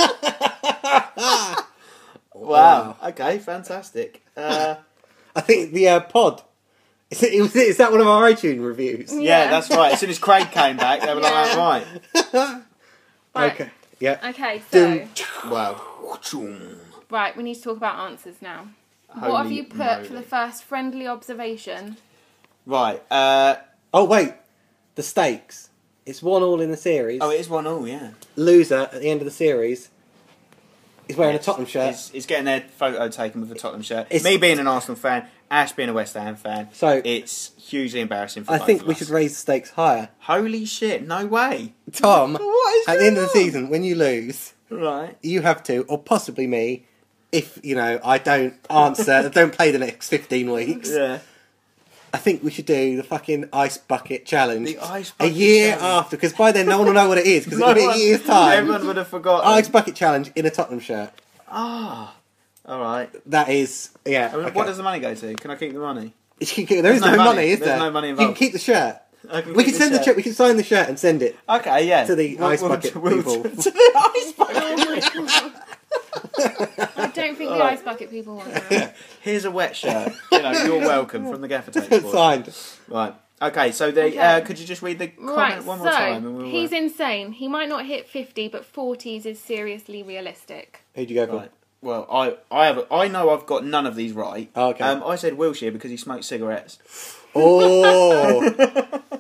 Wow. Okay, fantastic. I think the pod... Is that one of our iTunes reviews? Yeah, that's right. As soon as Craig came back, they were like, right. Right. Okay. Yeah. Okay, so... Wow. Right, we need to talk about answers now. Holy What have you put moly. for the first friendly observation? Right. Oh, wait. The stakes. It's 1-1 in the series. Oh, it is 1-1, yeah. Loser at the end of the series is wearing a Tottenham shirt. He's getting their photo taken with a Tottenham shirt. It's- Me being an Arsenal fan, Ash being a West Ham fan, So- it's hugely embarrassing for I both think of we us. should raise the stakes higher. Holy shit, no way. Tom, What is at the end of going the on? season, when you lose, Right. you have to, or possibly me, if, I don't answer, don't play the next 15 weeks, Yeah. I think we should do the fucking ice bucket challenge. The ice a bucket year challenge. after, because by then no one will know what it is, because it'll be a year's time. Everyone would have forgotten. Ice bucket challenge in a Tottenham shirt. Ah. Alright. That is, yeah. Okay. What does the money go to? Can I keep the money? There is no no money. money, is There's there? no money You can involved. keep the shirt. I can We keep can send the shirt. shirt. We can sign the shirt and send it. Okay, yeah. To the ice bucket people. To the ice bucket. I don't think the ice bucket people want that. Here's a wet shirt. You're welcome from the Gaffer Tape Board. Signed. Right. Okay, so Okay. could you just read the comment Right, one more time? And so, we'll, he's insane. He might not hit 50, but 40s is seriously realistic. Who'd you go for? Right. Well, I know I've got none of these right. Oh, okay. I said Wilshere because he smokes cigarettes. Oh,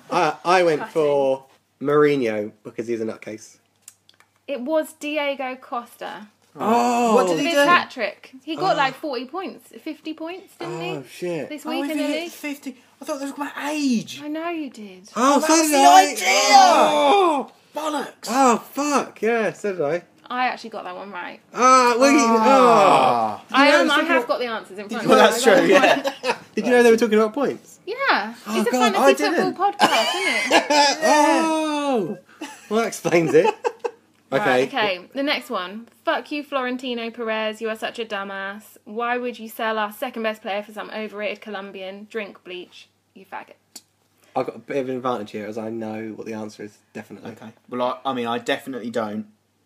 I went for Mourinho because he's a nutcase. It was Diego Costa. Oh, What did he His do? hat trick. He got like 40 points, 50 points, didn't he? Oh shit! This Oh, week if in the he hit league. 50. I thought that was my age. I know you did. Oh, that so was did the I. idea! Oh, Bollocks. oh, fuck! Yeah, so did I. I actually got that one right. Ah, well, Ah. I know am. it's I talking have about- got the answers in front Well, of me. that's true, yeah. Did you know they were talking about points? Yeah. Oh, It's a God, I fantasy didn't. football podcast, isn't it? Oh, well, that explains it. Okay. Right, okay, the next one. Fuck you, Florentino Perez. You are such a dumbass. Why would you sell our second best player for some overrated Colombian? Drink bleach, you faggot. I've got a bit of an advantage here as I know what the answer is, definitely. Okay. Well, I mean, I definitely don't.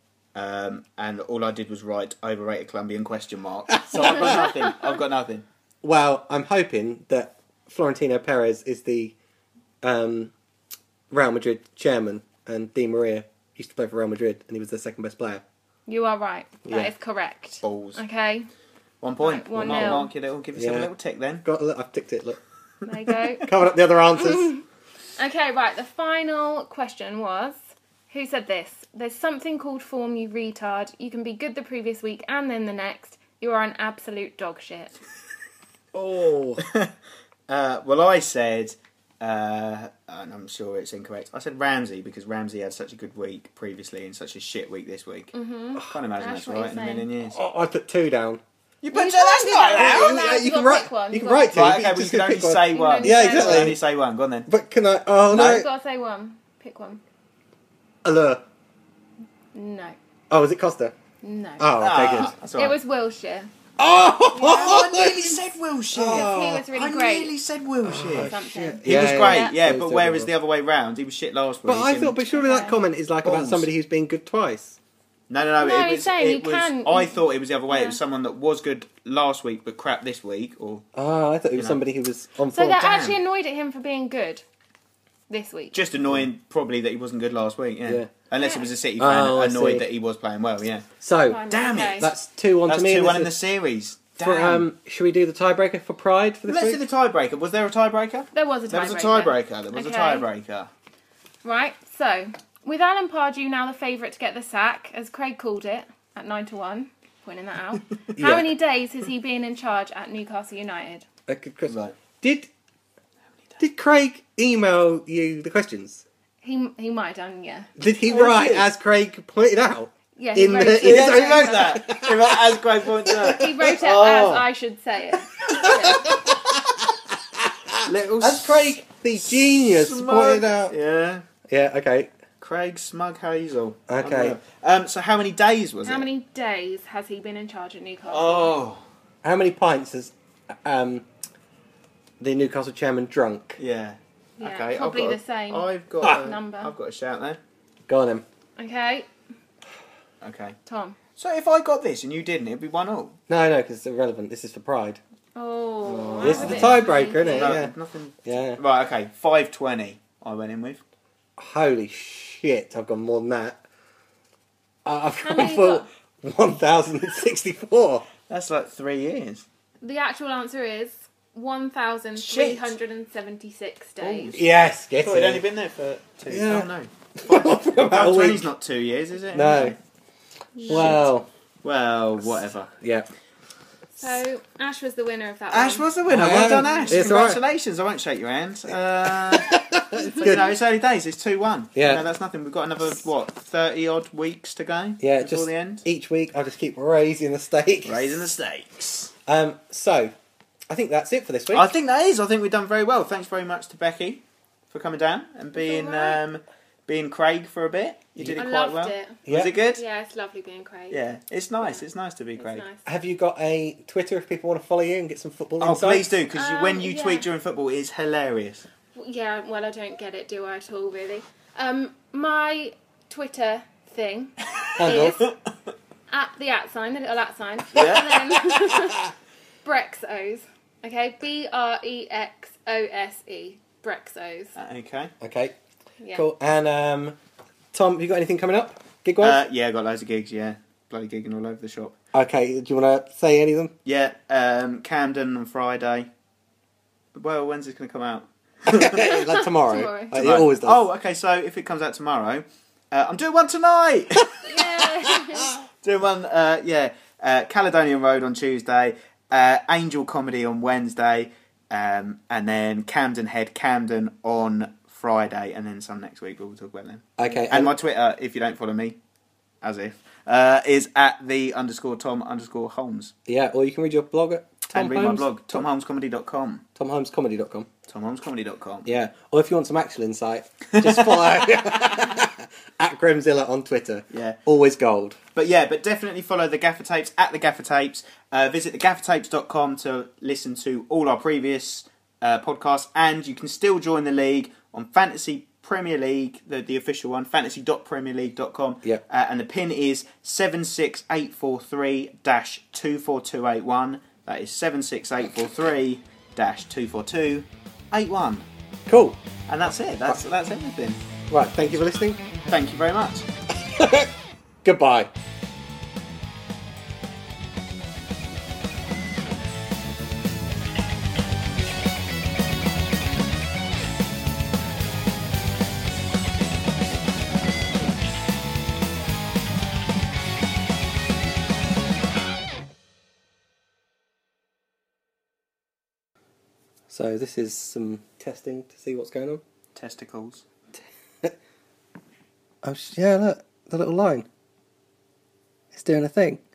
And all I did was write overrated Colombian question mark. So I've got nothing. I've got nothing. Well, I'm hoping that Florentino Perez is the Real Madrid chairman and Di Maria used to play for Real Madrid and he was their second best player. You are right. That Yeah. is correct. Balls. Okay, 1 point. Right, Well, 1-0. mark your little, give yourself a Yeah. little tick then. I've ticked it, look. there you go. Covered up the other answers. Okay, right, the final question was... Who said this? There's something called form, you retard. You can be good the previous week and then the next. You are an absolute dog shit. Oh. Well, I said, and I'm sure it's incorrect, I said Ramsey because Ramsey had such a good week previously and such a shit week this week. Mm-hmm. I can't imagine That's that's what right you're in a million saying. years. I put 2 down. You put put two, that's not allowed. You gotta pick one. You can gotta write pick 2. Right, but okay, you we just can gotta only pick one. say You one. can Yeah, only say exactly. one. Only say one. Go on then. But can I... Oh, No. no. You've got to say one. Pick one. Allure. No. Oh, was it Costa? No. Oh, okay, good. That's all It right. was Wilshere. Oh! I nearly said Wilshere. He was really I great. nearly said Wilshere. Something. shit. He was Yeah, great, yeah. yeah, He but was whereas terrible. the other way round, he was shit last week. But I and- thought, but surely that comment is like about Balls. somebody who's been good twice. No, No, it he's was. saying It you was. can- I thought it was the other way. It Yeah. was someone that was good last week but crap this week, or Oh, I thought it was know. somebody who was on So form. they're damn. actually annoyed at him for being good this week. just annoying. Probably that he wasn't good last week. Yeah, Yeah. unless it was a City fan Oh, I annoyed see. that he was playing well. Yeah, So, Fine, damn it. okay. that's 2-1 that's to me. 2-1 and in the this is- series. Damn. for, should we do the tiebreaker for Pride for this Let's do week? the tiebreaker. Was there a tiebreaker? There was a tiebreaker. There was a tiebreaker. There was Okay. a tiebreaker. Right, so, with Alan Pardew now the favourite to get the sack, as Craig called it, at 9-1, pointing that out, how Yeah. many days has he been in charge at Newcastle United? A good question. Right. Did Craig email you the questions? He might have done, yeah. Did he Oh, write shit. as Craig pointed out? Yeah, he In wrote the- it. in He his actually own- wrote that. He wrote as Craig pointed out. He wrote it Oh. as I should say it. Little As Craig, the genius, smug- pointed out. Yeah. Yeah, okay. Craig Smug Hazel. Okay. So how many days was How it? many days has he been in charge at Newcastle? Oh. How many pints has the Newcastle chairman drunk? Yeah. Yeah, Okay. probably I've got the same I've got number. I've got a shout there. Go on then. Okay, Okay. Tom. So if I got this and you didn't, it'd be 1-1. No, because it's irrelevant. This is for Pride. Oh, This that's is a the bit tiebreaker, isn't it? sneaky. Yeah. Nothing. Yeah. Right. Okay. 5:20. I went in with. Holy shit, I've gone more than that. I've How gone many for you 1,064. That's like 3 years. The actual answer is 1,376 days. Yes, get Thought he'd only it. been there for 2. Yeah. Oh no. For about a 5:20's week. not 2 years, is it? No. Well, Well, whatever. yeah. So, Ash was the winner of that Ash one. was the winner. Yeah. Well done, Ash. It's all right. Congratulations. I won't shake your hand. It's You good. know, it's early days. It's 2-1. Yeah. You know, that's nothing. We've got another, 30 odd weeks to go Yeah, before just the end. each week I'll just keep raising the stakes. Raising the stakes. So, I think that's it for this week. I think that is. I think we've done very well. Thanks very much to Becky for coming down and being alright. being Craig for a bit. You did it I quite loved well. it. Yeah. Was it good? Yeah, it's lovely being Craig. Yeah, it's nice. It's nice to be It's Craig. nice. Have you got a Twitter if people want to follow you and get some football Oh, insights? please do, because when you yeah. tweet during football, it's hilarious. Yeah, well, I don't get it, do I, at all, really? My Twitter thing Handle. is at the @ sign, the little @ sign, Yeah. and then Brexos. Okay, BREXOSE. Brexos. Okay. Okay, Yeah. cool. And Tom, have you got anything coming up? Gig-wise? Yeah, I got loads of gigs. Yeah, bloody gigging all over the shop. Okay, do you want to say any of them? Yeah, Camden on Friday. Well, when's this going to come out? Like tomorrow. It always does. Oh, okay, so if it comes out tomorrow, I'm doing one tonight! Yeah. Doing one, Caledonian Road on Tuesday, Angel Comedy on Wednesday, and then Camden Head, Camden on Friday, and then some next week, but we'll talk about them. Okay. And my Twitter, if you don't follow me, as if, is at @the_Tom_Holmes. Yeah, or you can read your blog at And read my blog, tomholmescomedy.com. TomHolmesComedy.com. TomHolmesComedy.com. Yeah, or if you want some actual insight, just follow at Gremzilla on Twitter. Yeah. Always gold. But definitely follow the Gaffer Tapes at the Gaffer Tapes. Visit thegaffertapes.com to listen to all our previous podcasts, and you can still join the league on Fantasy Premier League, the official one, fantasy.premierleague.com. Yeah. And the pin is 76843-24281. That is 76843-24281. Cool. And that's it. That's everything. Right, thank you for listening. Thank you very much. Goodbye. So this is some testing to see what's going on. Testicles. Oh yeah, look, the little line. It's doing a thing.